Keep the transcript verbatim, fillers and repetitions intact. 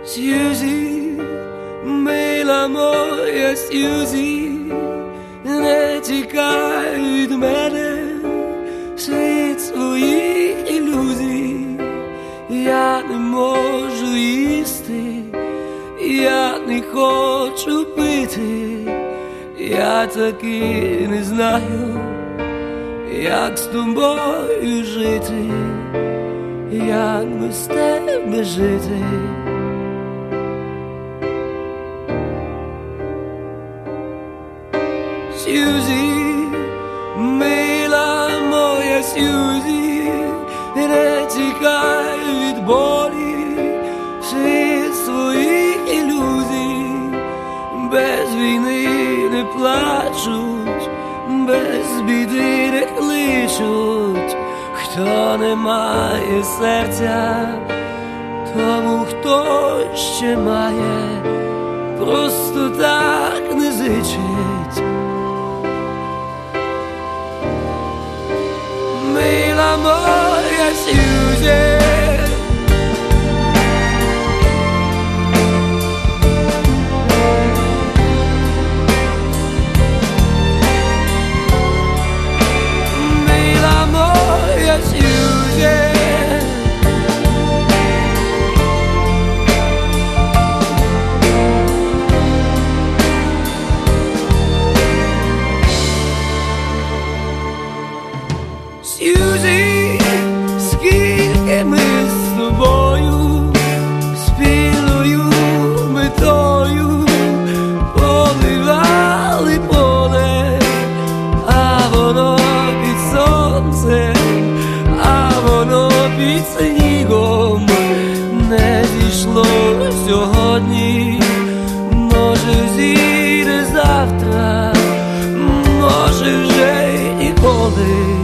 Сьюзі, мила моя Сьюзі, не тікай від мене, світ своїх ілюзій. Я не можу їсти, я не хочу пити, я таки не знаю, як з тобою жити, як без тебе жити. Сьюзі, мила моя Сьюзі, не тікай від болі, світ своїх ілюзій. Без війни не плачуть, без біди не кличуть. Хто не має серця, тому хто ще має, просто так не зичить. Мила моя Сьюзі, мила моя Сьюзі, Сьюзі, скільки ми з тобою спільною метою поливали поле, а воно під сонцем, а воно під снігом не зійшло сьогодні, може зійде завтра, може вже й ніколи.